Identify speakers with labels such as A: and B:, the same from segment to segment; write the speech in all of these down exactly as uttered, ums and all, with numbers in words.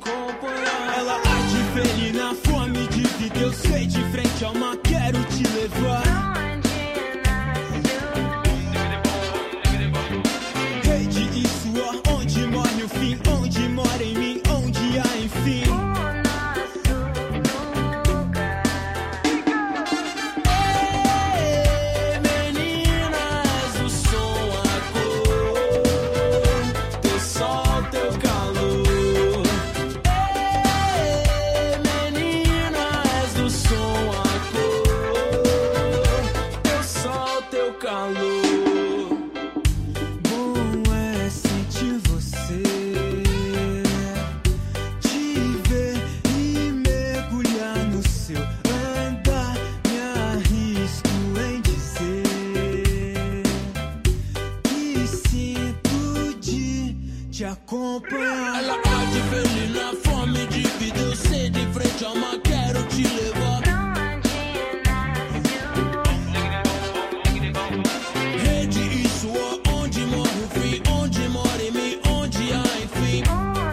A: acompanhar. Ela há de feliz na fome de vida, eu sei de frente ao mar, quero te levar. Rede e suor, onde morre o fim, onde mora em mim, onde há enfim. Ela há de feliz na fome de vida, eu sei de frente ao mar, quero te levar. Rede e suor, onde morre o fim, onde mora em mim, onde há enfim.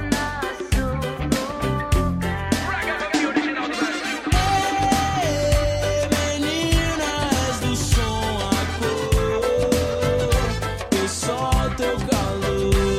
A: Ei, menina, és do som a cor, eu só teu calor.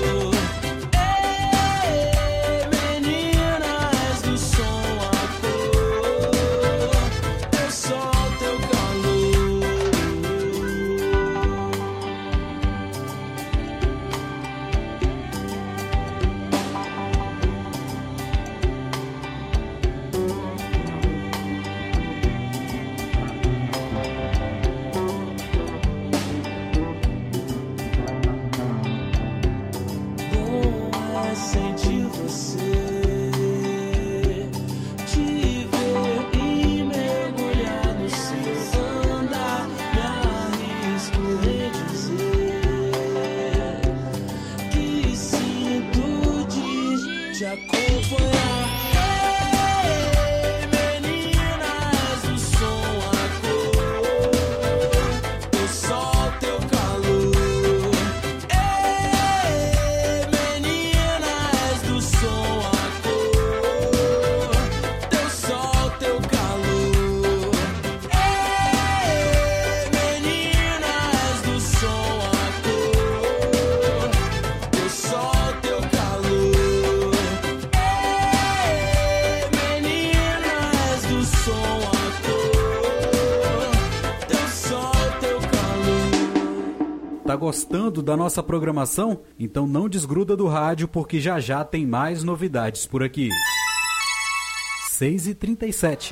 B: Tá gostando da nossa programação? Então não desgruda do rádio, porque já já tem mais novidades por aqui. seis e trinta e sete.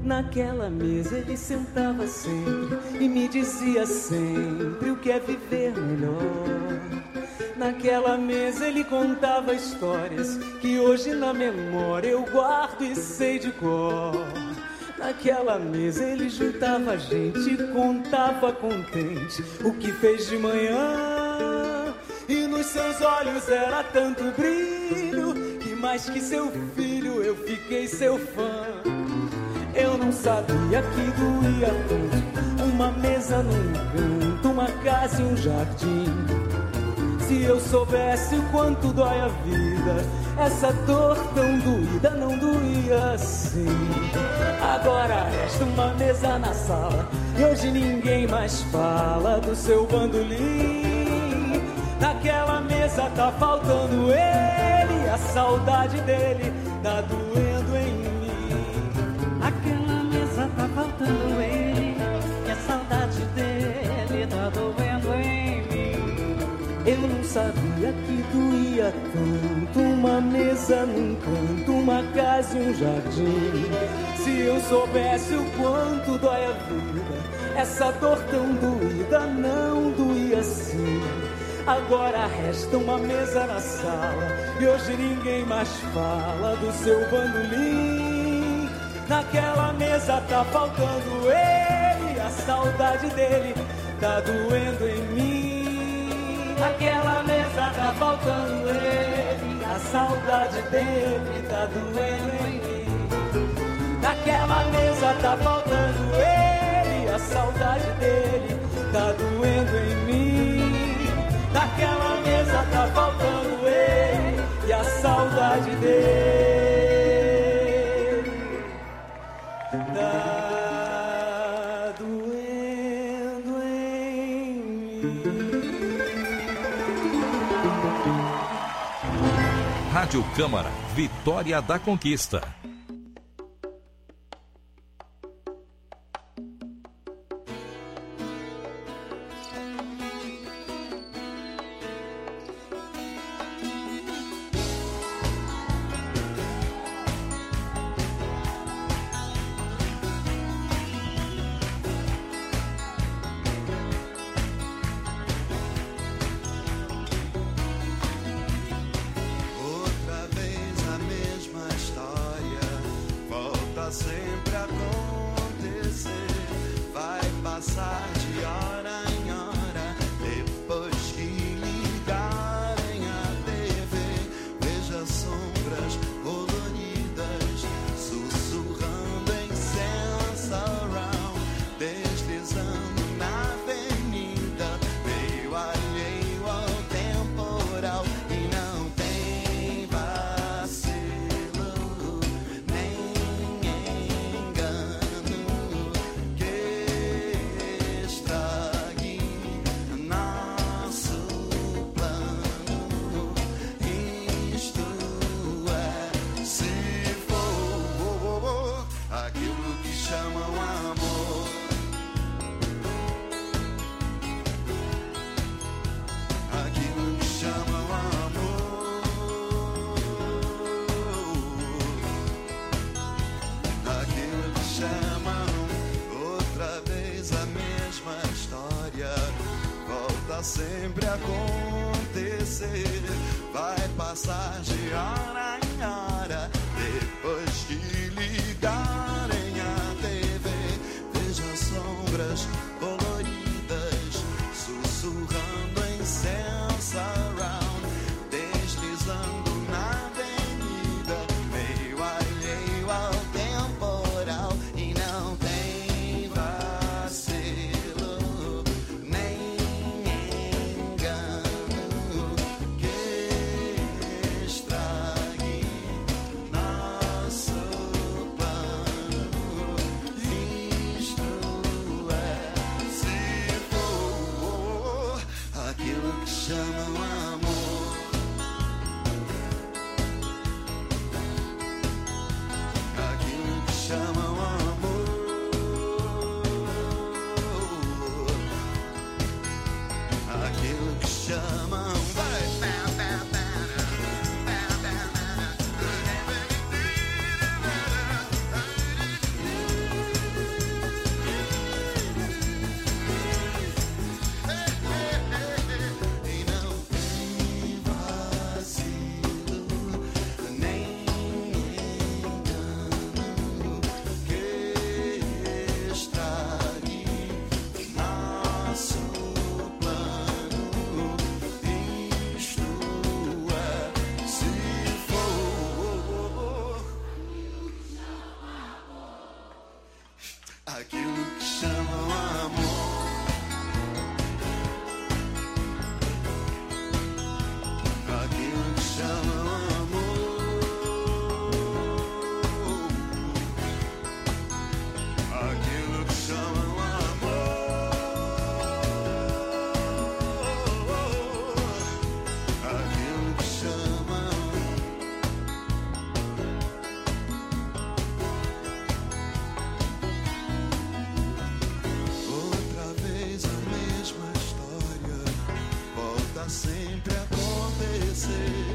A: Naquela mesa ele sentava sempre e me dizia sempre o que é viver melhor. Naquela mesa ele contava histórias que hoje na memória eu guardo e sei de cor. Naquela mesa ele juntava a gente e contava contente o que fez de manhã. E nos seus olhos era tanto brilho que mais que seu filho eu fiquei seu fã. Eu não sabia que doía tanto uma mesa num canto, uma casa e um jardim. Se eu soubesse o quanto dói a vida, essa dor tão doída não doía assim. Agora resta uma mesa na sala e hoje ninguém mais fala do seu bandolim. Naquela mesa tá faltando ele, a saudade dele tá doendo em mim.
C: Aquela mesa tá faltando ele, e a saudade dele tá doendo em mim.
A: Eu não sabia que doía tanto uma mesa num canto, uma casa e um jardim. Se eu soubesse o quanto dói a vida, essa dor tão doída não doía assim. Agora resta uma mesa na sala e hoje ninguém mais fala do seu bandolim. Naquela mesa tá faltando ele, a saudade dele tá doendo em mim. Naquela mesa tá faltando ele, a saudade dele tá doendo em mim. Naquela mesa tá faltando ele, a saudade dele tá doendo em mim. Naquela mesa tá faltando ele e a saudade dele tá doendo em mim.
D: Rádio Câmara, Vitória da Conquista.
E: Sempre acontecer, vai passar de hora em hora. Depois que ligarem a T V, veja sombras coloridas sussurrando em seu surround, deslizando na avenida, meio alheio ao temporal. E não tem vacilo, nem nosso plano. Isto é aquilo que chamam amor. Aquilo que chamam amor. Aquilo que chamam amor. Aquilo que chamam. Outra vez a mesma história volta sempre a acontecer.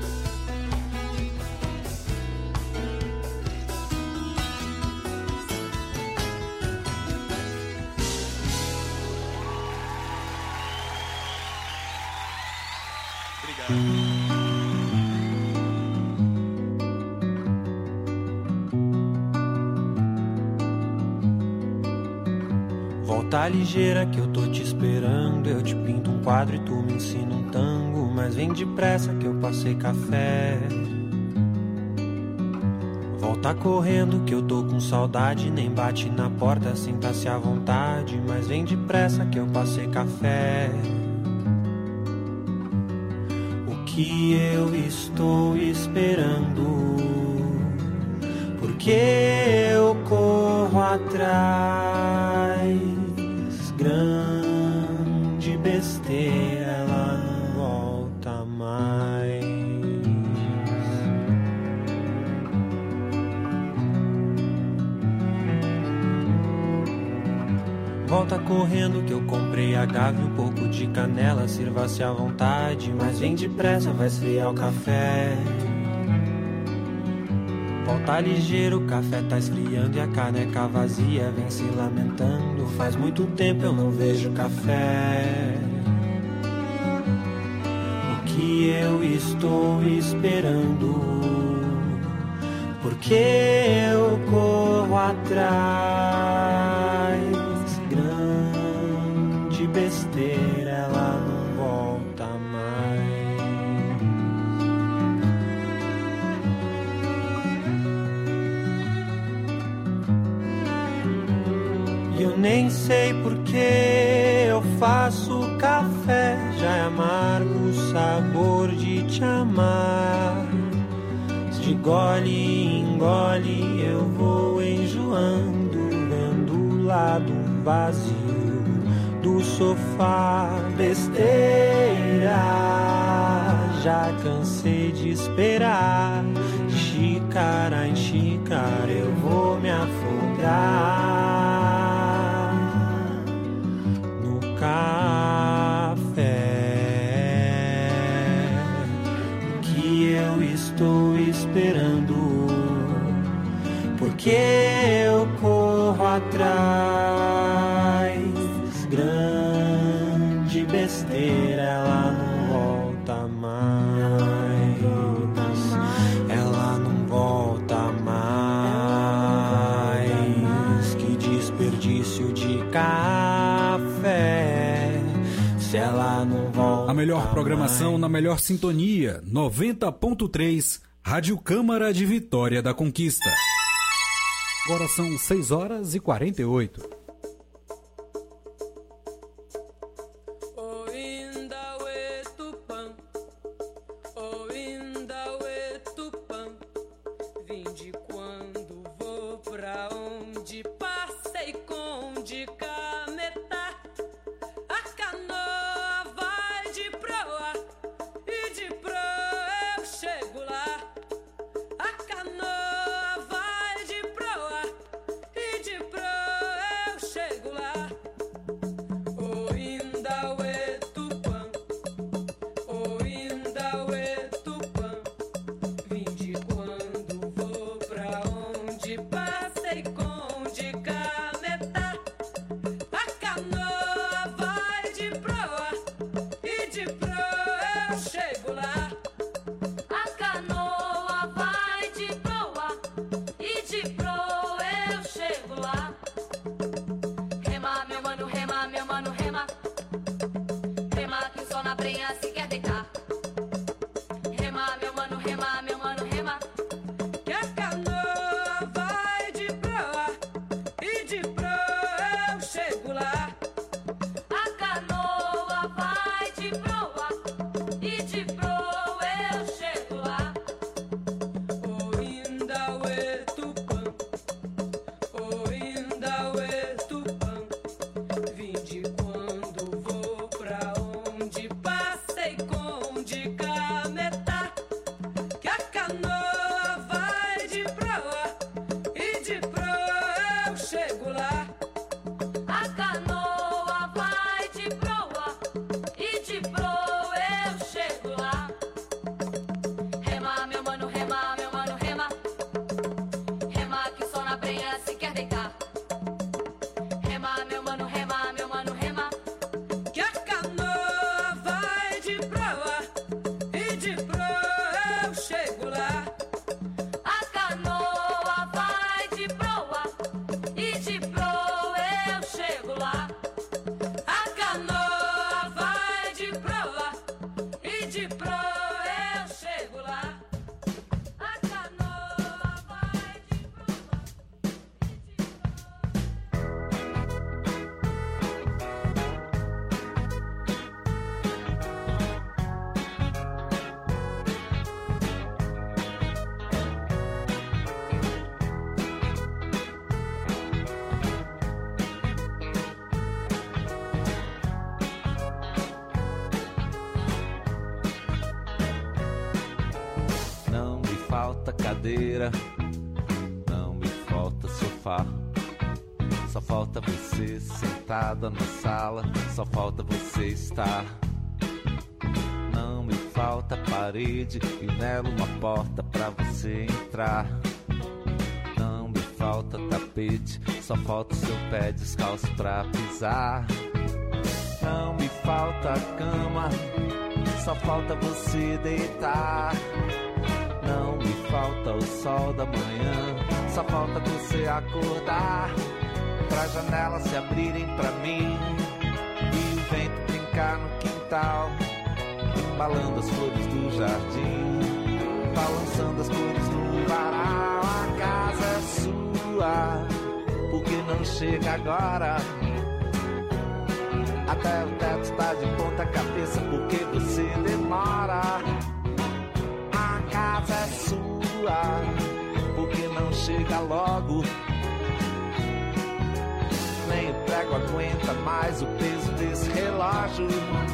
F: Volta ligeira que eu tô te esperando. Eu te pinto um quadro e tu me ensina um tango. Mas vem depressa que eu passei café. Volta correndo que eu tô com saudade. Nem bate na porta, senta-se à vontade. Mas vem depressa que eu passei café. O que eu estou esperando? Porque eu corro atrás. Grande besteira, ela não volta mais. Volta correndo que eu comprei agave, um pouco de canela, sirva-se à vontade. Mas vem depressa, vai esfriar o café. Volta ligeiro, o café tá esfriando e a caneca vazia vem se lamentando. Faz muito tempo eu não vejo café. O que eu estou esperando? Porque eu corro atrás. Grande besteira, ela não volta mais. Eu nem sei porque eu faço café. Já é amargo o sabor de te amar. De gole em gole eu vou enjoando, vendo o lado vazio do sofá. Besteira, já cansei de esperar. De xícara em xícara eu vou me afogar café. O que eu estou esperando? Porque eu corro atrás. Grande besteira, ela não volta mais. Ela não volta mais. Que desperdício de café. Se ela não volta.
B: A melhor programação na melhor sintonia. noventa ponto três, Rádio Câmara de Vitória da Conquista. Agora são seis horas e quarenta e oito.
G: A canoa vai de proa e de proa eu falta cadeira, não me falta sofá. Só falta você sentada na sala, só falta você estar. Não me falta parede e nela uma porta pra você entrar. Não me falta tapete, só falta o seu pé descalço pra pisar. Não me falta cama, só falta você deitar. Não me falta o sol da manhã, só falta você acordar. Pra janelas se abrirem pra mim e o vento brincar no quintal, embalando as flores do jardim, balançando as cores no varal. A casa é sua, porque não chega agora. Até o teto está de ponta cabeça, porque você demora. A casa é sua, porque não chega logo. Nem o prego aguenta mais o peso desse relógio.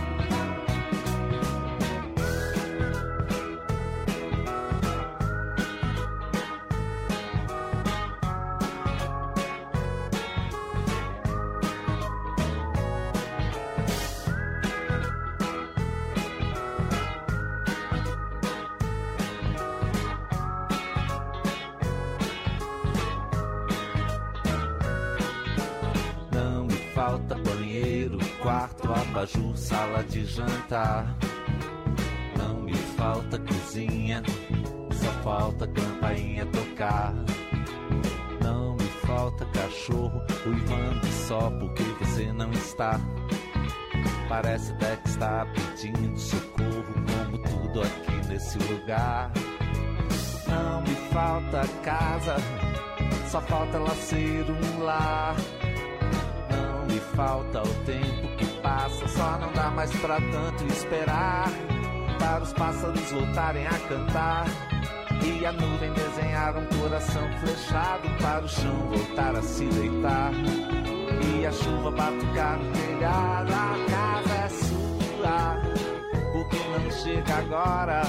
G: Falta banheiro, quarto, abajur, sala de jantar. Não me falta cozinha, só falta campainha tocar. Não me falta cachorro, uivando só porque você não está. Parece até que está pedindo socorro, como tudo aqui nesse lugar. Não me falta casa, só falta ela ser um lar. Me falta o tempo que passa, só não dá mais pra tanto esperar. Para os pássaros voltarem a cantar e a nuvem desenhar um coração flechado, para o chão voltar a se deitar e a chuva batucar no telhado. A casa é sua, porque não chega agora.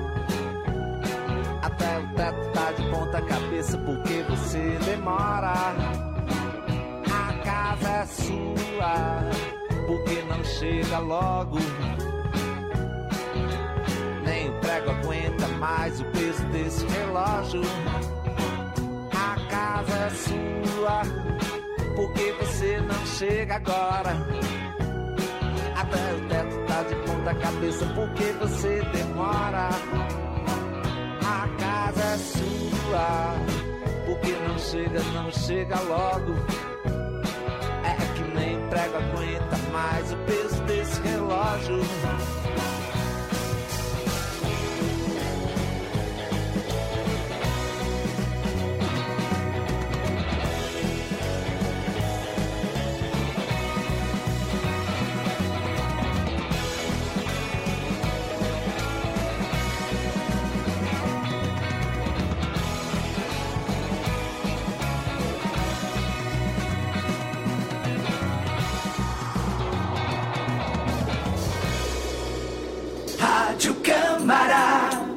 G: Até o teto tá de ponta cabeça, porque você demora. A casa é sua, porque não chega logo. Nem o prego aguenta mais o peso desse relógio. A casa é sua, porque você não chega agora. Até o teto tá de ponta cabeça, porque você demora. A casa é sua, porque não chega, não chega logo. Nem prego aguenta mais o peso desse relógio.
A: Rádio Câmara.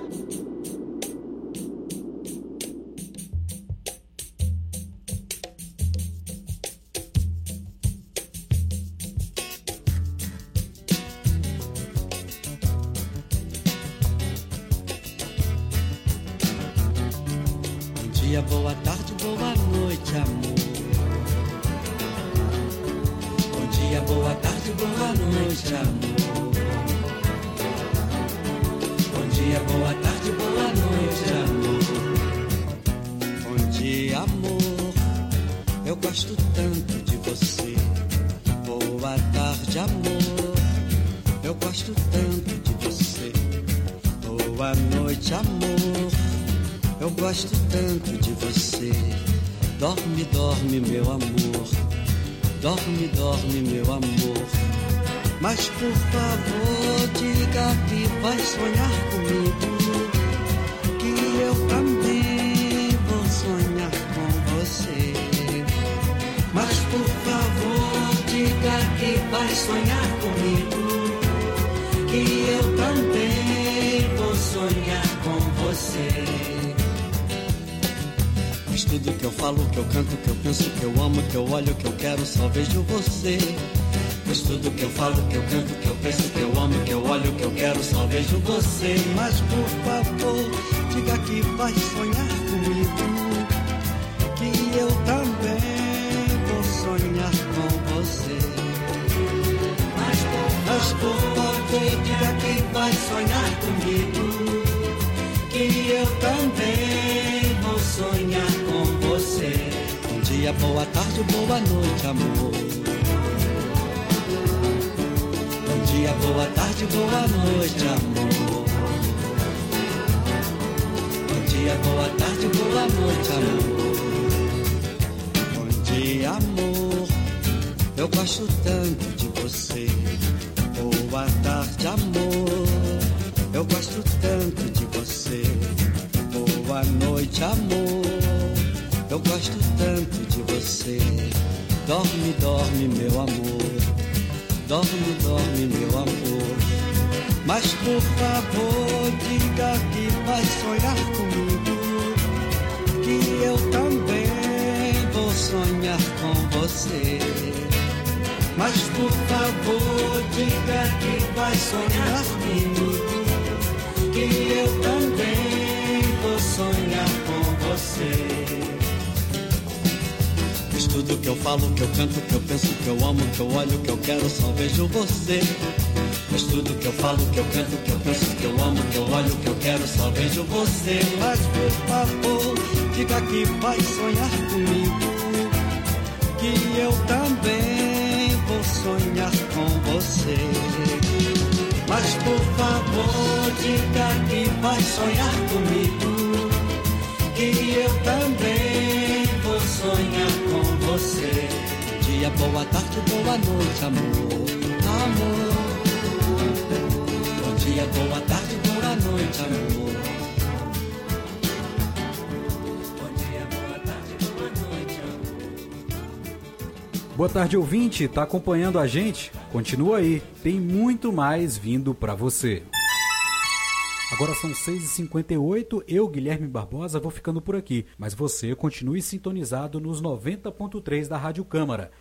C: Bom dia, boa tarde, boa noite, amor. Bom dia, boa tarde, boa noite, amor. Bom dia, boa tarde, boa noite, amor. Bom dia, amor, eu gosto tanto de você. Boa tarde, amor, eu gosto tanto de você. Boa noite, amor, eu gosto tanto de você. Dorme, dorme, meu amor, dorme, dorme, meu amor. Mas por favor, diga que vai sonhar comigo, que eu também vou sonhar com você. Mas por favor, diga que vai sonhar comigo, que eu também vou sonhar com você.
H: tudo que eu falo, que eu canto, que eu penso, que eu amo, que eu olho, que eu quero, só vejo você. Pois tudo que eu falo, que eu canto, que eu penso, que eu amo, que eu olho, que eu quero, só vejo você. Mas por favor, diga que vai sonhar comigo, que eu também vou sonhar com você. Mas por, mas por favor, diga que vai sonhar comigo, que eu também vou sonhar com você. Bom dia, boa tarde, boa noite, amor. Bom dia, boa tarde, boa noite, amor. Bom dia, boa tarde, boa noite, amor. Bom dia, amor. Eu gosto tanto de você. Boa tarde, amor. Eu gosto tanto de você. Boa noite, amor. Eu gosto tanto de você. Dorme, dorme, meu amor. Dorme, dorme, meu amor. Mas por favor, diga que vai sonhar comigo, que eu também vou sonhar com você. Mas por favor, diga que vai sonhar comigo, que eu também vou sonhar com você. Pois tudo que eu falo, que eu canto, que eu penso, que eu amo, que eu olho, que eu quero, só vejo você. Pois tudo que eu falo, que eu canto, que eu penso, que eu amo, que eu olho, que eu quero, só vejo você. Mas por favor, diga que vai sonhar comigo, que eu também vou sonhar com você. Mas por favor, diga que vai sonhar comigo, que eu também vou sonhar com você. Bom dia, boa tarde, boa noite, amor. Amor. Bom dia, boa tarde, boa noite, amor. Bom dia, boa tarde, boa noite, amor.
B: Boa tarde, ouvinte, tá acompanhando a gente? Continua aí, tem muito mais vindo pra você. Agora são seis e cinquenta e oito, eu, Guilherme Barbosa, vou ficando por aqui, mas você continue sintonizado nos noventa ponto três da Rádio Câmara.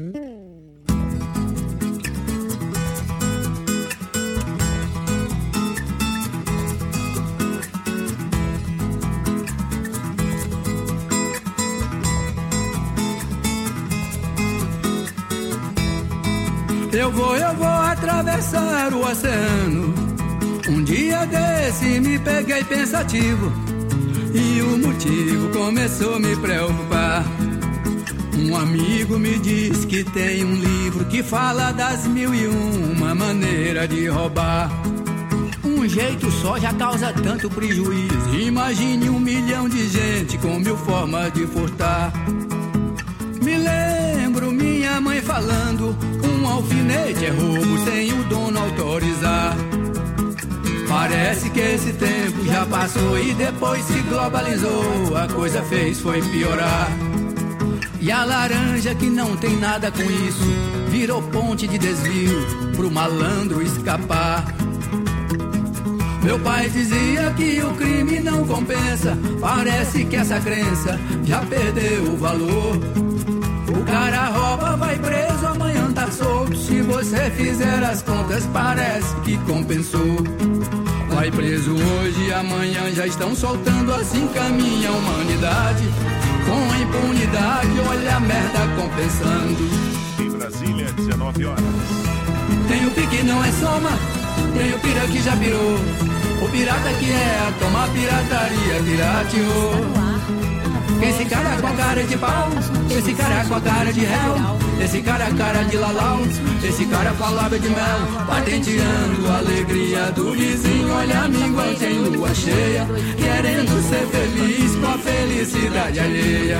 I: Eu vou, eu vou atravessar o oceano. Um dia desse me peguei pensativo, e o motivo começou a me preocupar. Um amigo me disse que tem um livro que fala das mil e uma maneiras de roubar. Um jeito só já causa tanto prejuízo, imagine um milhão de gente com mil formas de furtar. Me lembro minha mãe falando, um alfinete é roubo sem o dono autorizar. Parece que esse tempo já passou e depois se globalizou, a coisa fez foi piorar. E a laranja que não tem nada com isso virou ponte de desvio pro malandro escapar. Meu pai dizia que o crime não compensa, parece que essa crença já perdeu o valor. O cara rouba, vai preso, amanhã tá solto. Se você fizer as contas, parece que compensou. Vai preso hoje, amanhã já estão soltando, assim caminha a humanidade. Com a impunidade, olha a merda compensando.
J: Em Brasília, dezenove horas.
I: Tem o pique, não é soma, tem o pira que já pirou. O pirata que é, toma pirataria, pirateou. Esse cara com a cara de pau, esse cara com a cara de réu, esse cara cara de lalau, esse cara com a lábia de mel, patenteando a alegria do vizinho. Olha amigo, tem lua cheia, querendo ser feliz com a felicidade alheia.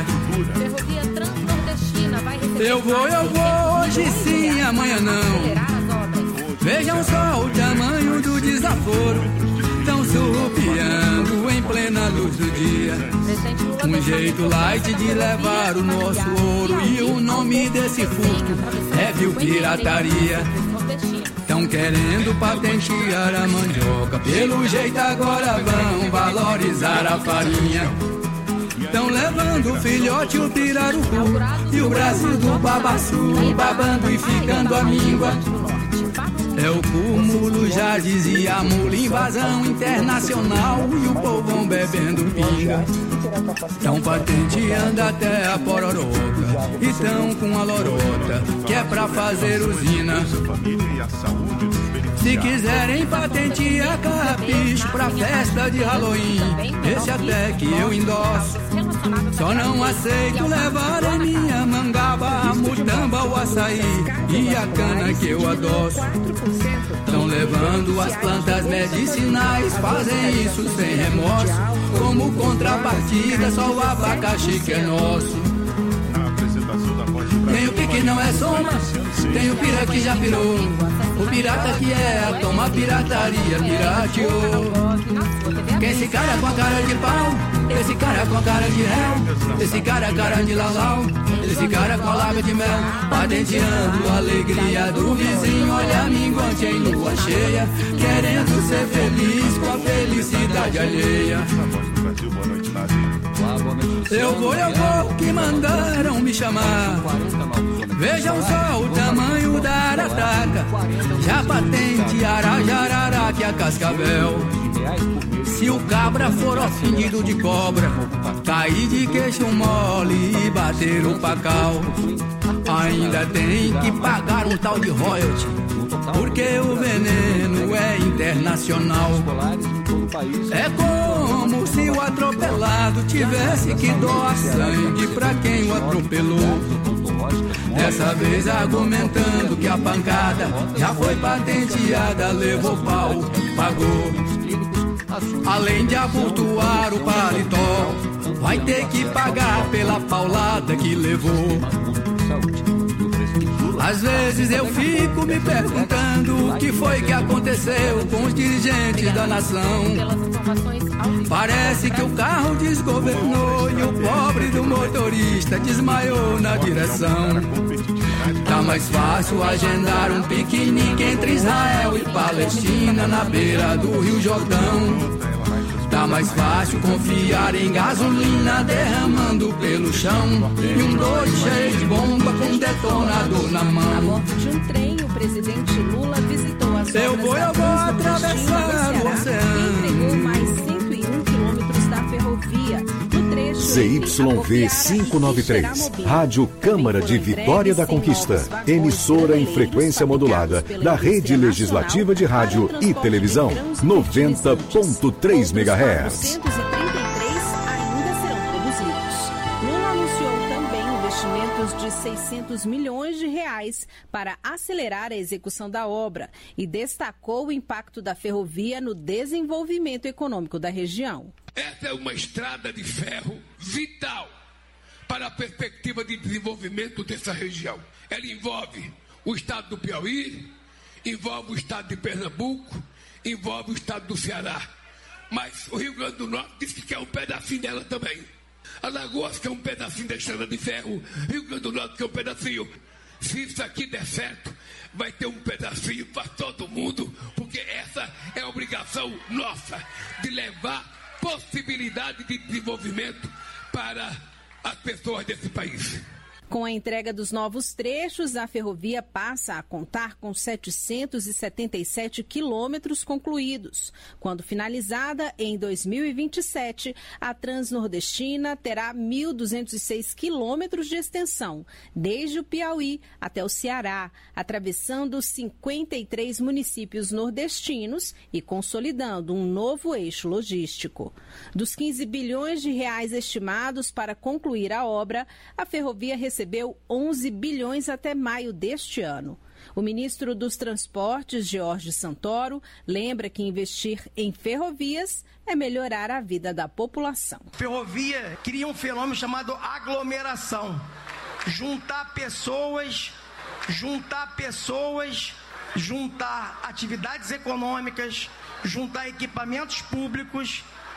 I: Eu vou, eu vou, hoje sim, amanhã não. Vejam só o tamanho do desaforo, tão surrupiando em plena luz do dia. Um jeito light de levar o nosso ouro, e o nome desse furto é vil pirataria. Tão querendo patentear a mandioca, pelo jeito agora vão valorizar a farinha. Tão levando o filhote, o pirarucu e o Brasil do babaçu, babando e ficando a míngua. É o cúmulo, já dizia mula, invasão internacional e o povão bebendo pinga. Tão patenteando até a pororoca e tão com a lorota, que é pra fazer usina. Se quiserem patentear carrapicho pra festa de Halloween, esse até que eu endosso. Só não aceito levar em minha mangaba a mutamba, o açaí e a cana que eu adoço. Tão levando as plantas medicinais, fazem isso sem remorso. Como contrapartida, só o abacaxi que é nosso. Tem o pique não é soma, tem o pira que já pirou. O pirata que é, toma pirataria, pirateou. Quem esse cara com a cara de pau? Esse cara com a cara de réu. Esse cara é cara de lalau. Esse cara com a lábia de mel. Patenteando a alegria do vizinho. Olha a minguante em lua cheia, querendo ser feliz com a felicidade alheia. Eu vou, eu vou, que mandaram me chamar. Vejam só o tamanho da arataca. Já patentearam a jararaca e a cascavel. Se o cabra for ofendido de cobra, cair de queixo mole e bater o pacal, ainda tem que pagar um tal de royalty, porque o veneno é internacional. É como se o atropelado tivesse que doar sangue pra quem o atropelou. Dessa vez argumentando que a pancada já foi patenteada, levou pau, pagou. Além de abotoar o paletó, vai ter que pagar pela paulada que levou. Às vezes eu fico me perguntando o que foi que aconteceu com os dirigentes da nação. Parece que o carro desgovernou e o pobre do motorista desmaiou na direção. Tá mais fácil agendar um piquenique entre Israel e Palestina na beira do Rio Jordão. Tá mais fácil confiar em gasolina derramando pelo chão e um doido cheio de bomba com detonador na mão.
K: A bordo de um trem, o presidente Lula visitou as
I: eu
K: obras
I: vou,
K: da
I: eu vou atravessar o oceano.
K: E entregou mais cento e um quilômetros da ferrovia. No trecho
L: Z Y V quinhentos e noventa e três, Rádio Câmara de Vitória da Conquista, emissora em frequência modulada da Rede Legislativa de Rádio e Televisão, noventa ponto três megahertz.
K: quatrocentos e trinta e três ainda serão produzidos. Lula anunciou também investimentos de seiscentos milhões de reais para acelerar a execução da obra e destacou o impacto da ferrovia no desenvolvimento econômico da região.
M: Essa é uma estrada de ferro vital para a perspectiva de desenvolvimento dessa região. Ela envolve o estado do Piauí, envolve o estado de Pernambuco, envolve o estado do Ceará. Mas o Rio Grande do Norte disse que quer um pedacinho dela também. Alagoas quer um pedacinho da estrada de ferro, Rio Grande do Norte quer um pedacinho. Se isso aqui der certo, vai ter um pedacinho para todo mundo, porque essa é a obrigação nossa, de levar possibilidade de desenvolvimento para as pessoas desse país.
K: Com a entrega dos novos trechos, a ferrovia passa a contar com setecentos e setenta e sete quilômetros concluídos. Quando finalizada, em dois mil e vinte e sete, a Transnordestina terá mil duzentos e seis quilômetros de extensão, desde o Piauí até o Ceará, atravessando cinquenta e três municípios nordestinos e consolidando um novo eixo logístico. Dos quinze bilhões de reais estimados para concluir a obra, a ferrovia recebeu recebeu onze bilhões até maio deste ano. O ministro dos Transportes, Jorge Santoro, lembra que investir em ferrovias é melhorar a vida da população.
N: Ferrovia cria um fenômeno chamado aglomeração. Juntar pessoas, juntar pessoas, juntar atividades econômicas, juntar equipamentos públicos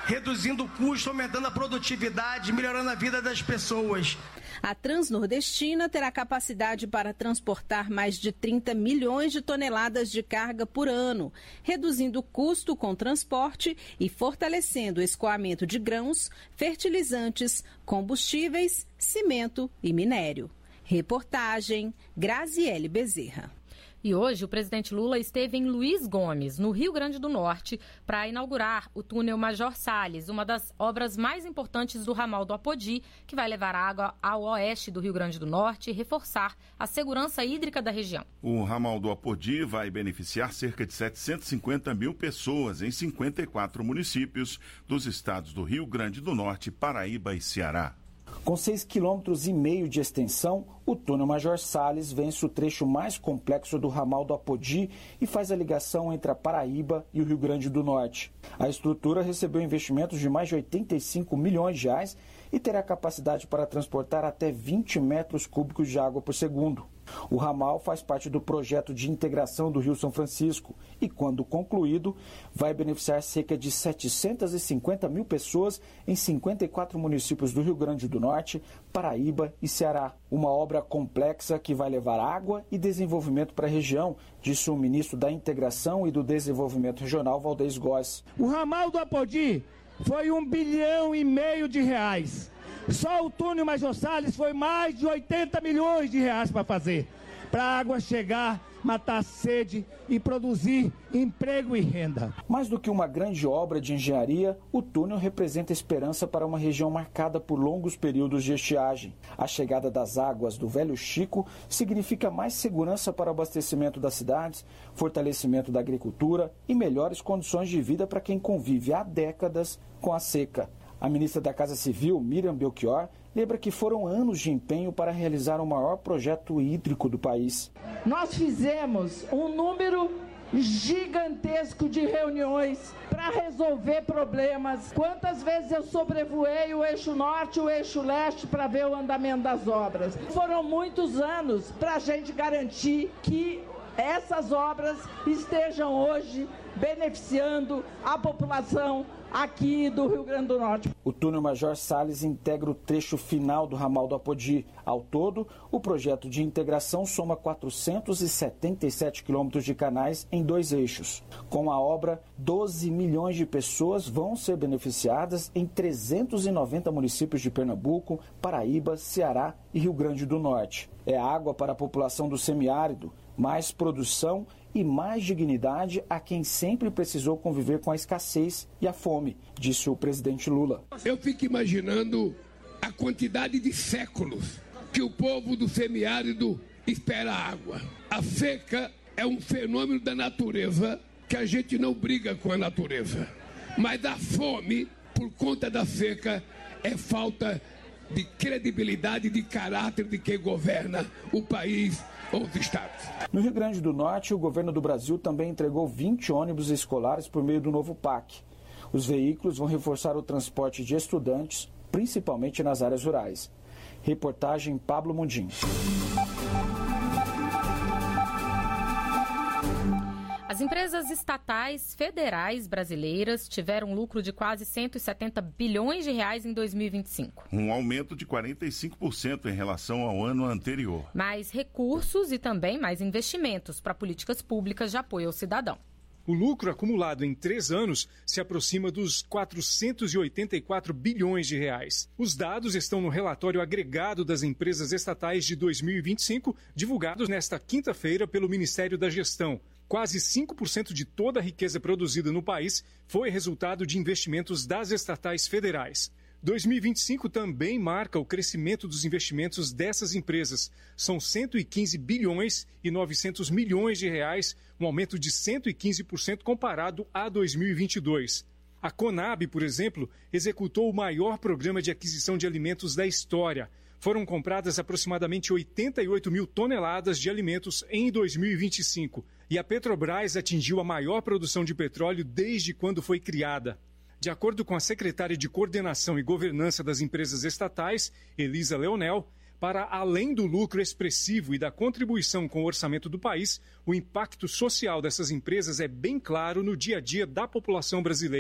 N: reduzindo o custo, aumentando a produtividade, melhorando a vida das pessoas.
K: A Transnordestina terá capacidade para transportar mais de trinta milhões de toneladas de carga por ano, reduzindo o custo com transporte e fortalecendo o escoamento de grãos, fertilizantes, combustíveis, cimento e minério. Reportagem Graziele Bezerra.
O: E hoje o presidente Lula esteve em Luiz Gomes, no Rio Grande do Norte, para inaugurar o túnel Major Salles, uma das obras mais importantes do ramal do Apodi, que vai levar água ao oeste do Rio Grande do Norte e reforçar a segurança hídrica da região.
J: O ramal do Apodi vai beneficiar cerca de setecentas e cinquenta mil pessoas em cinquenta e quatro municípios dos estados do Rio Grande do Norte, Paraíba e Ceará.
P: Com seis quilômetros e meio de extensão, o túnel Major Salles vence o trecho mais complexo do ramal do Apodi e faz a ligação entre a Paraíba e o Rio Grande do Norte. A estrutura recebeu investimentos de mais de oitenta e cinco milhões de reais e terá capacidade para transportar até vinte metros cúbicos de água por segundo. O ramal faz parte do projeto de integração do Rio São Francisco e, quando concluído, vai beneficiar cerca de setecentas e cinquenta mil pessoas em cinquenta e quatro municípios do Rio Grande do Norte, Paraíba e Ceará. Uma obra complexa que vai levar água e desenvolvimento para a região, disse o ministro da Integração e do Desenvolvimento Regional, Valdez Góes.
Q: O ramal do Apodi foi um bilhão e meio de reais. Só o túnel Major Salles foi mais de oitenta milhões de reais para fazer, para a água chegar, matar a sede e produzir emprego e renda.
P: Mais do que uma grande obra de engenharia, o túnel representa esperança para uma região marcada por longos períodos de estiagem. A chegada das águas do Velho Chico significa mais segurança para o abastecimento das cidades, fortalecimento da agricultura e melhores condições de vida para quem convive há décadas com a seca. A ministra da Casa Civil, Miriam Belchior, lembra que foram anos de empenho para realizar o maior projeto hídrico do país.
R: Nós fizemos um número gigantesco de reuniões para resolver problemas. Quantas vezes eu sobrevoei o eixo norte e o eixo leste para ver o andamento das obras? Foram muitos anos para a gente garantir que essas obras estejam hoje beneficiando a população aqui do Rio Grande do Norte.
P: O túnel Major Salles integra o trecho final do ramal do Apodi. Ao todo, o projeto de integração soma quatrocentos e setenta e sete quilômetros de canais em dois eixos. Com a obra, doze milhões de pessoas vão ser beneficiadas em trezentos e noventa municípios de Pernambuco, Paraíba, Ceará e Rio Grande do Norte. É água para a população do semiárido, mais produção e mais dignidade a quem sempre precisou conviver com a escassez e a fome, disse o presidente Lula.
M: Eu fico imaginando a quantidade de séculos que o povo do semiárido espera água. A seca é um fenômeno da natureza que a gente não briga com a natureza. Mas a fome, por conta da seca, é falta de credibilidade, de caráter de quem governa o país ou os estados.
P: No Rio Grande do Norte, o governo do Brasil também entregou vinte ônibus escolares por meio do novo P A C. Os veículos vão reforçar o transporte de estudantes, principalmente nas áreas rurais. Reportagem Pablo Mundim.
O: As empresas estatais federais brasileiras tiveram um lucro de quase cento e setenta bilhões de reais em dois mil e vinte e cinco.
J: Um aumento de quarenta e cinco por cento em relação ao ano anterior.
O: Mais recursos e também mais investimentos para políticas públicas de apoio ao cidadão.
S: O lucro acumulado em três anos se aproxima dos quatrocentos e oitenta e quatro bilhões de reais. Os dados estão no relatório agregado das empresas estatais de dois mil e vinte e cinco, divulgados nesta quinta-feira pelo Ministério da Gestão. Quase cinco por cento de toda a riqueza produzida no país foi resultado de investimentos das estatais federais. dois mil e vinte e cinco também marca o crescimento dos investimentos dessas empresas. São cento e quinze bilhões e novecentos milhões de reais, um aumento de cento e quinze por cento comparado a dois mil e vinte e dois. A Conab, por exemplo, executou o maior programa de aquisição de alimentos da história. Foram compradas aproximadamente oitenta e oito mil toneladas de alimentos em dois mil e vinte e cinco. E a Petrobras atingiu a maior produção de petróleo desde quando foi criada. De acordo com a secretária de Coordenação e Governança das Empresas Estatais, Elisa Leonel, para além do lucro expressivo e da contribuição com o orçamento do país, o impacto social dessas empresas é bem claro no dia a dia da população brasileira.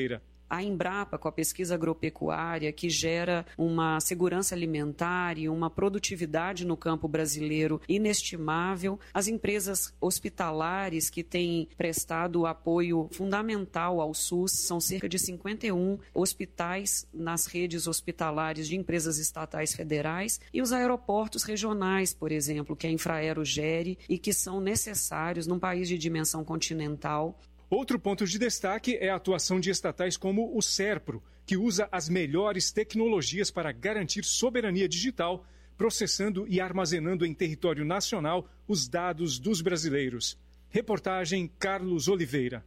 T: A Embrapa, com a pesquisa agropecuária, que gera uma segurança alimentar e uma produtividade no campo brasileiro inestimável. As empresas hospitalares que têm prestado apoio fundamental ao SUS, são cerca de cinquenta e um hospitais nas redes hospitalares de empresas estatais federais, e os aeroportos regionais, por exemplo, que a Infraero gere e que são necessários num país de dimensão continental.
S: Outro ponto de destaque é a atuação de estatais como o SERPRO, que usa as melhores tecnologias para garantir soberania digital, processando e armazenando em território nacional os dados dos brasileiros. Reportagem Carlos Oliveira.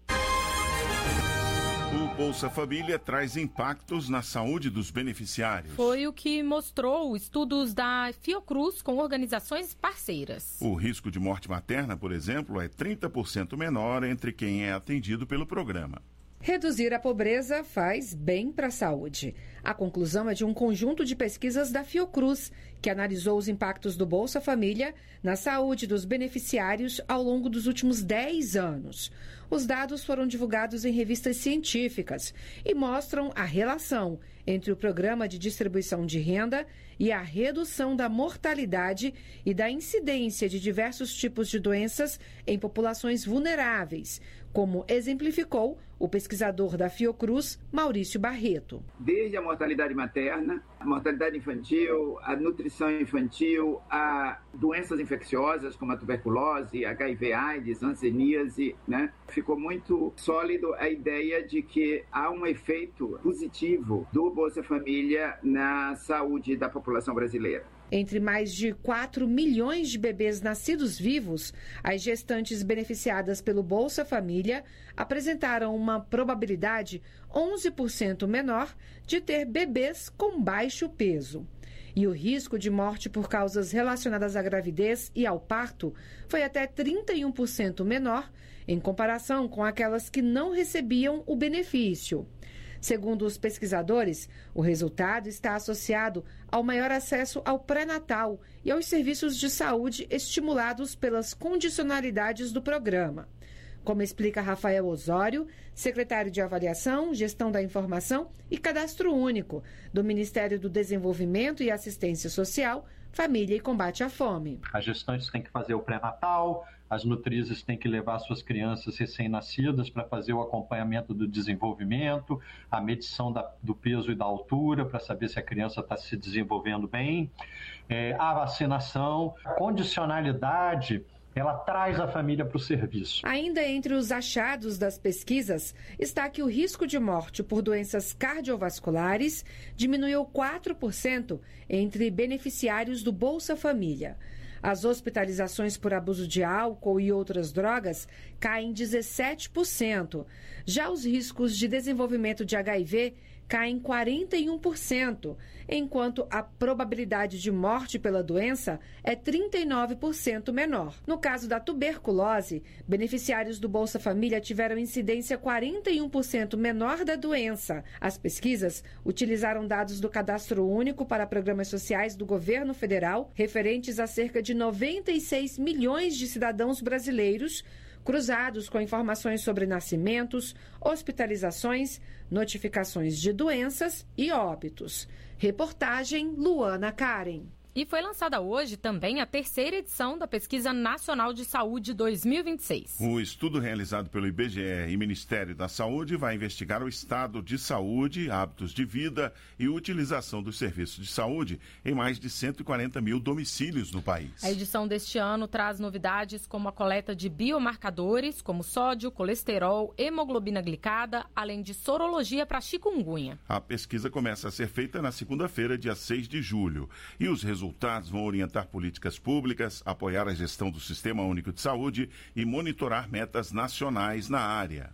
J: O Bolsa Família traz impactos na saúde dos beneficiários.
O: Foi o que mostrou estudos da Fiocruz com organizações parceiras.
J: O risco de morte materna, por exemplo, é trinta por cento menor entre quem é atendido pelo programa.
U: Reduzir a pobreza faz bem para a saúde. A conclusão é de um conjunto de pesquisas da Fiocruz, que analisou os impactos do Bolsa Família na saúde dos beneficiários ao longo dos últimos dez anos. Os dados foram divulgados em revistas científicas e mostram a relação entre o programa de distribuição de renda e a redução da mortalidade e da incidência de diversos tipos de doenças em populações vulneráveis, como exemplificou o pesquisador da Fiocruz, Maurício Barreto.
V: Desde a mortalidade materna, a mortalidade infantil, a nutrição infantil, a doenças infecciosas como a tuberculose, H I V AIDS, hanseníase, né? Ficou muito sólido a ideia de que há um efeito positivo do Bolsa Família na saúde da população brasileira.
U: Entre mais de quatro milhões de bebês nascidos vivos, as gestantes beneficiadas pelo Bolsa Família apresentaram uma probabilidade onze por cento menor de ter bebês com baixo peso. E o risco de morte por causas relacionadas à gravidez e ao parto foi até trinta e um por cento menor em comparação com aquelas que não recebiam o benefício. Segundo os pesquisadores, o resultado está associado ao maior acesso ao pré-natal e aos serviços de saúde estimulados pelas condicionalidades do programa. Como explica Rafael Osório, secretário de Avaliação, Gestão da Informação e Cadastro Único do Ministério do Desenvolvimento e Assistência Social, Família e Combate à Fome.
W: As gestantes têm que fazer o pré-natal, as nutrizes têm que levar suas crianças recém-nascidas para fazer o acompanhamento do desenvolvimento, a medição da, do peso e da altura para saber se a criança está se desenvolvendo bem, é, a vacinação, condicionalidade. Ela traz a família para o serviço.
U: Ainda entre os achados das pesquisas está que o risco de morte por doenças cardiovasculares diminuiu quatro por cento entre beneficiários do Bolsa Família. As hospitalizações por abuso de álcool e outras drogas caem dezessete por cento. Já os riscos de desenvolvimento de H I V caem quarenta e um por cento, enquanto a probabilidade de morte pela doença é trinta e nove por cento menor. No caso da tuberculose, beneficiários do Bolsa Família tiveram incidência quarenta e um por cento menor da doença. As pesquisas utilizaram dados do Cadastro Único para programas sociais do governo federal, referentes a cerca de noventa e seis milhões de cidadãos brasileiros, cruzados com informações sobre nascimentos, hospitalizações, notificações de doenças e óbitos. Reportagem Luana Karen.
O: E foi lançada hoje também a terceira edição da Pesquisa Nacional de Saúde dois mil e vinte e seis.
J: O estudo realizado pelo I B G E e Ministério da Saúde vai investigar o estado de saúde, hábitos de vida e utilização dos serviços de saúde em mais de cento e quarenta mil domicílios no país.
O: A edição deste ano traz novidades como a coleta de biomarcadores, como sódio, colesterol, hemoglobina glicada, além de sorologia para chikungunya.
J: A pesquisa começa a ser feita na segunda-feira, dia seis de julho, e os resultados resultados vão orientar políticas públicas, apoiar a gestão do Sistema Único de Saúde e monitorar metas nacionais na área.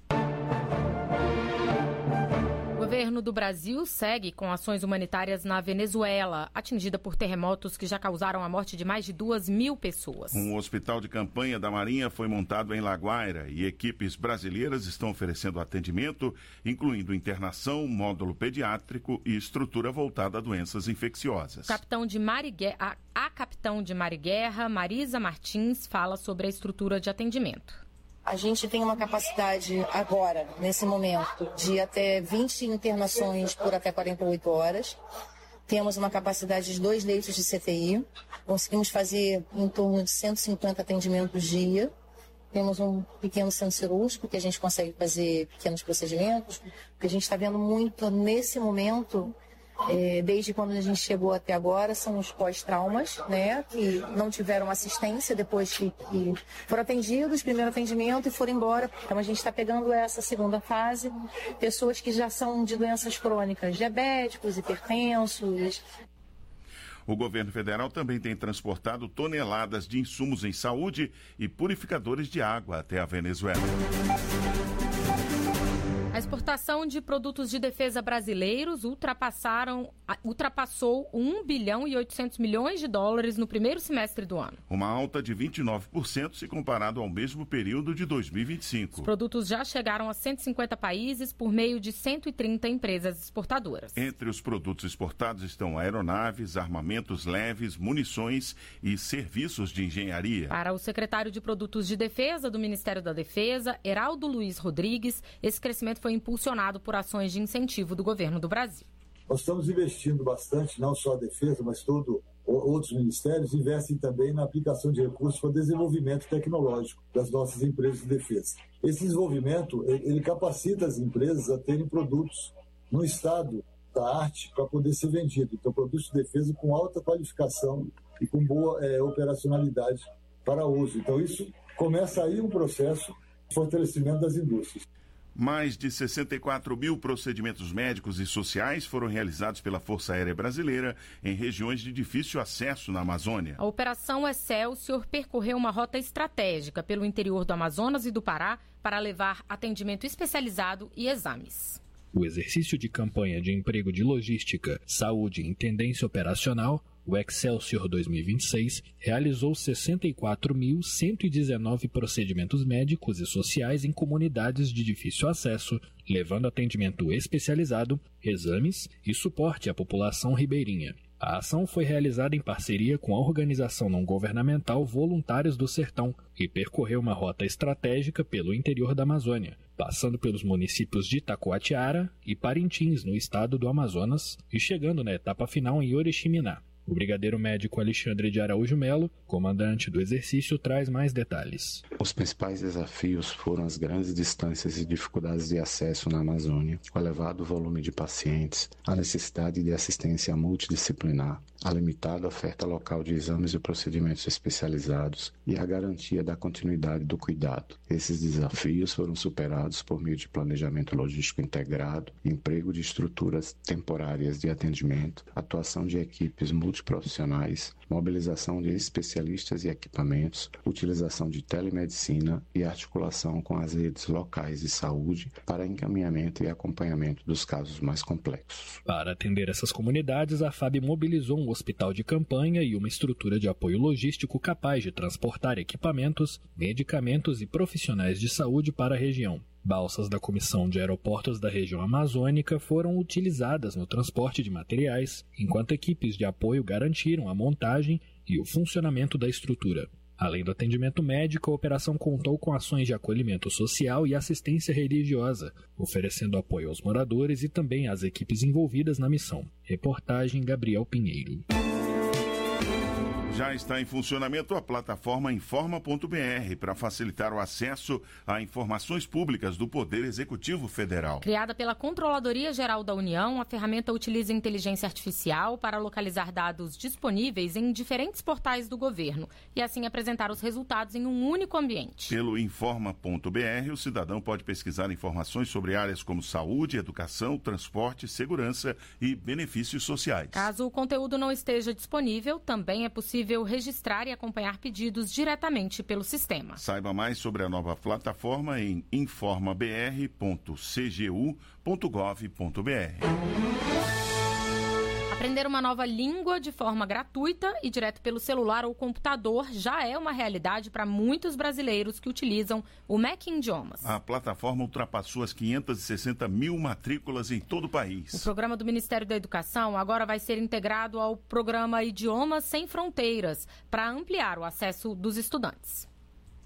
O: O governo do Brasil segue com ações humanitárias na Venezuela, atingida por terremotos que já causaram a morte de mais de duas mil pessoas.
J: Um hospital de campanha da Marinha foi montado em La Guaira e equipes brasileiras estão oferecendo atendimento, incluindo internação, módulo pediátrico e estrutura voltada a doenças infecciosas.
O: Capitão de Mariguerra, a, a capitão de Mariguerra, Marisa Martins, fala sobre a estrutura de atendimento.
D: A gente tem uma capacidade agora, nesse momento, de até vinte internações por até quarenta e oito horas. Temos uma capacidade de dois leitos de C T I. Conseguimos fazer em torno de cento e cinquenta atendimentos dia. Temos um pequeno centro cirúrgico que a gente consegue fazer pequenos procedimentos. O que a gente está vendo muito nesse momento, é, desde quando a gente chegou até agora, são os pós-traumas, né, que não tiveram assistência depois que, que foram atendidos, primeiro atendimento e foram embora. Então a gente está pegando essa segunda fase, pessoas que já são de doenças crônicas, diabéticos, hipertensos.
J: O governo federal também tem transportado toneladas de insumos em saúde e purificadores de água até a Venezuela.
O: A exportação de produtos de defesa brasileiros ultrapassaram, ultrapassou um bilhão e oitocentos milhões de dólares no primeiro semestre do ano.
J: Uma alta de vinte e nove por cento se comparado ao mesmo período de dois mil e vinte e cinco.
O: Os produtos já chegaram a cento e cinquenta países por meio de cento e trinta empresas exportadoras.
J: Entre os produtos exportados estão aeronaves, armamentos leves, munições e serviços de engenharia.
O: Para o secretário de Produtos de Defesa do Ministério da Defesa, Heraldo Luiz Rodrigues, esse crescimento foi impulsionado por ações de incentivo do governo do Brasil.
E: Nós estamos investindo bastante, não só a defesa, mas todos outros ministérios investem também na aplicação de recursos para desenvolvimento tecnológico das nossas empresas de defesa. Esse desenvolvimento, ele capacita as empresas a terem produtos no estado da arte para poder ser vendido. Então, produtos de defesa com alta qualificação e com boa é, operacionalidade para uso. Então, isso começa aí um processo de fortalecimento das indústrias.
J: Mais de sessenta e quatro mil procedimentos médicos e sociais foram realizados pela Força Aérea Brasileira em regiões de difícil acesso na Amazônia.
O: A Operação Excelsior percorreu uma rota estratégica pelo interior do Amazonas e do Pará para levar atendimento especializado e exames.
F: O exercício de campanha de emprego de logística, saúde e intendência operacional, o Excelsior dois mil e vinte e seis, realizou sessenta e quatro mil cento e dezenove procedimentos médicos e sociais em comunidades de difícil acesso, levando atendimento especializado, exames e suporte à população ribeirinha. A ação foi realizada em parceria com a organização não governamental Voluntários do Sertão e percorreu uma rota estratégica pelo interior da Amazônia, passando pelos municípios de Itacoatiara e Parintins, no estado do Amazonas, e chegando na etapa final em Oriximiná. O brigadeiro médico Alexandre de Araújo Melo, comandante do exercício, traz mais detalhes.
X: Os principais desafios foram as grandes distâncias e dificuldades de acesso na Amazônia, o elevado volume de pacientes, a necessidade de assistência multidisciplinar, a limitada oferta local de exames e procedimentos especializados e a garantia da continuidade do cuidado. Esses desafios foram superados por meio de planejamento logístico integrado, emprego de estruturas temporárias de atendimento, atuação de equipes multiprofissionais, mobilização de especialistas e equipamentos, utilização de telemedicina e articulação com as redes locais de saúde para encaminhamento e acompanhamento dos casos mais complexos.
F: Para atender essas comunidades, a F A B mobilizou um hospital de campanha e uma estrutura de apoio logístico capaz de transportar equipamentos, medicamentos e profissionais de saúde para a região. Balsas da Comissão de Aeroportos da região amazônica foram utilizadas no transporte de materiais, enquanto equipes de apoio garantiram a montagem e o funcionamento da estrutura. Além do atendimento médico, a operação contou com ações de acolhimento social e assistência religiosa, oferecendo apoio aos moradores e também às equipes envolvidas na missão. Reportagem Gabriel Pinheiro.
J: Já está em funcionamento a plataforma informa ponto b r para facilitar o acesso a informações públicas do Poder Executivo Federal.
O: Criada pela Controladoria Geral da União, a ferramenta utiliza inteligência artificial para localizar dados disponíveis em diferentes portais do governo e assim apresentar os resultados em um único ambiente.
J: Pelo informa ponto b r, o cidadão pode pesquisar informações sobre áreas como saúde, educação, transporte, segurança e benefícios sociais.
O: Caso o conteúdo não esteja disponível, também é possível registrar e acompanhar pedidos diretamente pelo sistema.
J: Saiba mais sobre a nova plataforma em informa b r ponto c g u ponto gov ponto b r.
O: Aprender uma nova língua de forma gratuita e direto pelo celular ou computador já é uma realidade para muitos brasileiros que utilizam o M E C Idiomas.
J: A plataforma ultrapassou as quinhentas e sessenta mil matrículas em todo o país.
O: O programa do Ministério da Educação agora vai ser integrado ao programa Idiomas Sem Fronteiras para ampliar o acesso dos estudantes.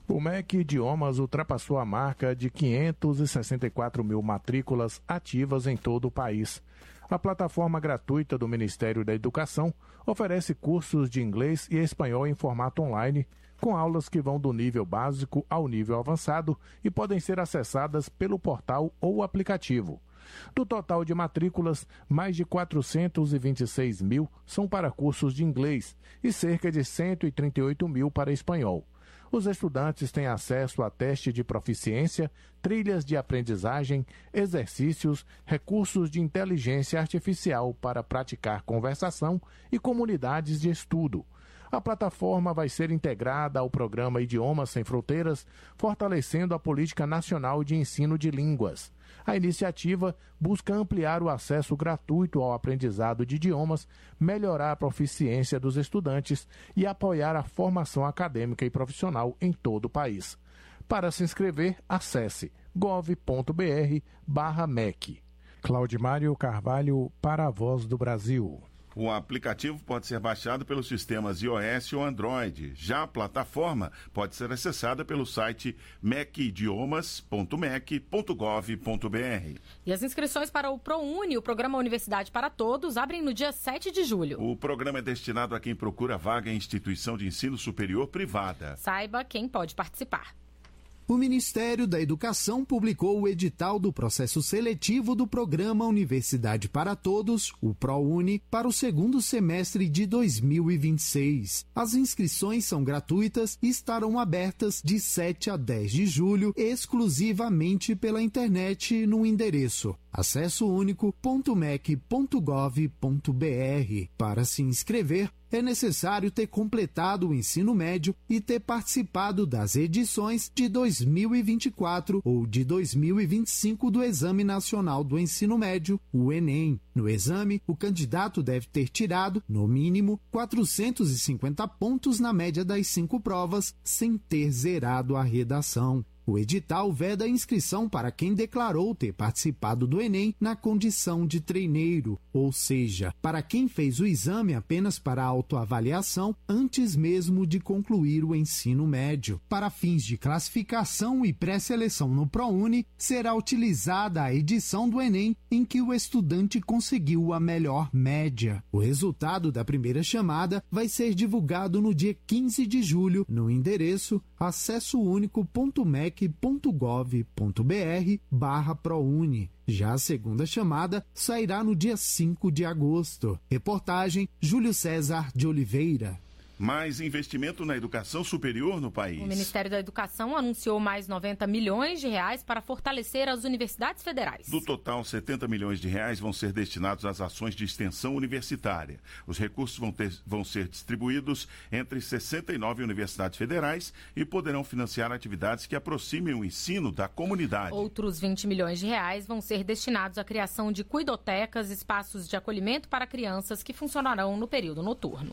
A: O M E C Idiomas ultrapassou a marca de quinhentos e sessenta e quatro mil matrículas ativas em todo o país. A plataforma gratuita do Ministério da Educação oferece cursos de inglês e espanhol em formato online, com aulas que vão do nível básico ao nível avançado e podem ser acessadas pelo portal ou aplicativo. Do total de matrículas, mais de quatrocentos e vinte e seis mil são para cursos de inglês e cerca de cento e trinta e oito mil para espanhol. Os estudantes têm acesso a teste de proficiência, trilhas de aprendizagem, exercícios, recursos de inteligência artificial para praticar conversação e comunidades de estudo. A plataforma vai ser integrada ao programa Idiomas Sem Fronteiras, fortalecendo a política nacional de ensino de línguas. A iniciativa busca ampliar o acesso gratuito ao aprendizado de idiomas, melhorar a proficiência dos estudantes e apoiar a formação acadêmica e profissional em todo o país. Para se inscrever, acesse gov ponto br barra M E C. Claudimário Carvalho, para a Voz do Brasil.
J: O aplicativo pode ser baixado pelos sistemas iOS ou Android. Já a plataforma pode ser acessada pelo site mecidiomas ponto mec ponto gov ponto br.
O: E as inscrições para o ProUni, o Programa Universidade para Todos, abrem no dia sete de julho.
J: O programa é destinado a quem procura vaga em instituição de ensino superior privada.
O: Saiba quem pode participar.
C: O Ministério da Educação publicou o edital do processo seletivo do Programa Universidade para Todos, o ProUni, para o segundo semestre de dois mil e vinte e seis. As inscrições são gratuitas e estarão abertas de sete a dez de julho, exclusivamente pela internet no endereço acesso único ponto mec ponto gov ponto br. Para se inscrever, é necessário ter completado o ensino médio e ter participado das edições de dois mil e vinte e quatro ou de dois mil e vinte e cinco do Exame Nacional do Ensino Médio, o Enem. No exame, o candidato deve ter tirado, no mínimo, quatrocentos e cinquenta pontos na média das cinco provas, sem ter zerado a redação. O edital veda a inscrição para quem declarou ter participado do Enem na condição de treineiro, ou seja, para quem fez o exame apenas para autoavaliação antes mesmo de concluir o ensino médio. Para fins de classificação e pré-seleção no ProUni, será utilizada a edição do Enem em que o estudante conseguiu a melhor média. O resultado da primeira chamada vai ser divulgado no dia quinze de julho, no endereço acesso único ponto mec ponto gov ponto br barra ProUni. Já a segunda chamada sairá no dia cinco de agosto. Reportagem Júlio César de Oliveira.
J: Mais investimento na educação superior no país.
O: O Ministério da Educação anunciou mais noventa milhões de reais para fortalecer as universidades federais.
J: Do total, setenta milhões de reais vão ser destinados às ações de extensão universitária. Os recursos vão, ter, vão ser distribuídos entre sessenta e nove universidades federais e poderão financiar atividades que aproximem o ensino da comunidade.
O: Outros vinte milhões de reais vão ser destinados à criação de cuidotecas, espaços de acolhimento para crianças que funcionarão no período noturno.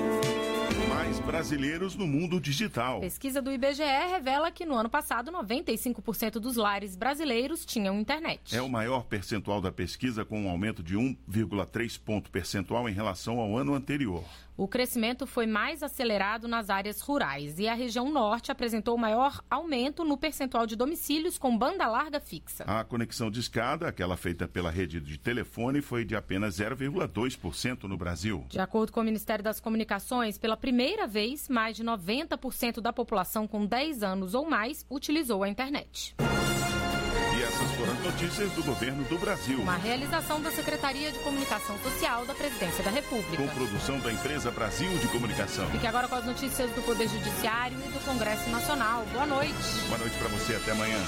J: Mais brasileiros no mundo digital.
O: Pesquisa do I B G E revela que no ano passado noventa e cinco por cento dos lares brasileiros tinham internet.
J: É o maior percentual da pesquisa, com um aumento de um vírgula três ponto percentual em relação ao ano anterior.
O: O crescimento foi mais acelerado nas áreas rurais e a região norte apresentou o maior aumento no percentual de domicílios com banda larga fixa.
J: A conexão de escada, aquela feita pela rede de telefone, foi de apenas zero vírgula dois por cento no Brasil.
O: De acordo com o Ministério das Comunicações, pela primeira vez, mais de noventa por cento da população com dez anos ou mais utilizou a internet.
J: E essas foram as notícias do governo do Brasil.
O: Uma realização da Secretaria de Comunicação Social da Presidência da República.
J: Com produção da empresa Brasil de Comunicação.
O: Fique agora com as notícias do Poder Judiciário e do Congresso Nacional. Boa noite.
J: Boa noite para você. Até amanhã.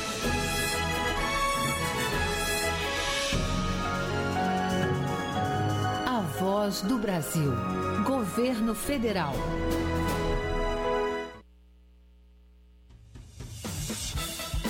G: A Voz do Brasil. Governo Federal.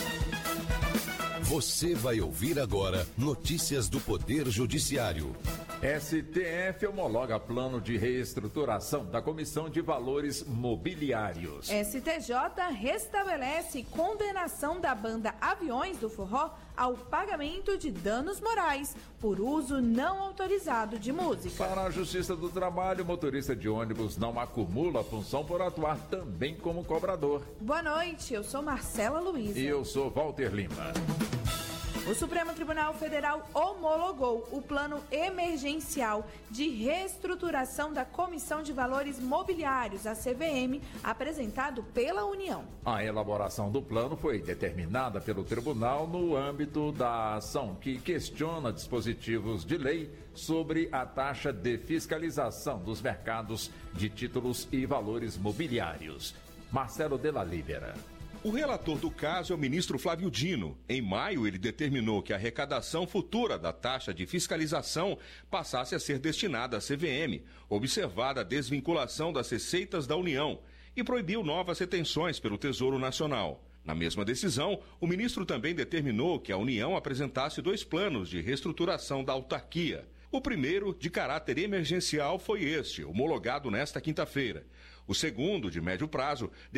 L: Você vai ouvir agora notícias do Poder Judiciário.
B: S T F homologa plano de reestruturação da Comissão de Valores Mobiliários.
H: S T J restabelece condenação da banda Aviões do Forró ao pagamento de danos morais por uso não autorizado de música.
B: Para a Justiça do Trabalho, motorista de ônibus não acumula função por atuar também como cobrador.
H: Boa noite, eu sou Marcela Luiza.
B: E eu sou Walter Lima.
H: O Supremo Tribunal Federal homologou o plano emergencial de reestruturação da Comissão de Valores Mobiliários, a C V M, apresentado pela União.
B: A elaboração do plano foi determinada pelo tribunal no âmbito da ação que questiona dispositivos de lei sobre a taxa de fiscalização dos mercados de títulos e valores mobiliários. Marcelo de la Libera.
I: O relator do caso é o ministro Flávio Dino. Em maio, ele determinou que a arrecadação futura da taxa de fiscalização passasse a ser destinada à C V M, observada a desvinculação das receitas da União, e proibiu novas retenções pelo Tesouro Nacional. Na mesma decisão, o ministro também determinou que a União apresentasse dois planos de reestruturação da autarquia. O primeiro, de caráter emergencial, foi este, homologado nesta quinta-feira. O segundo, de médio prazo,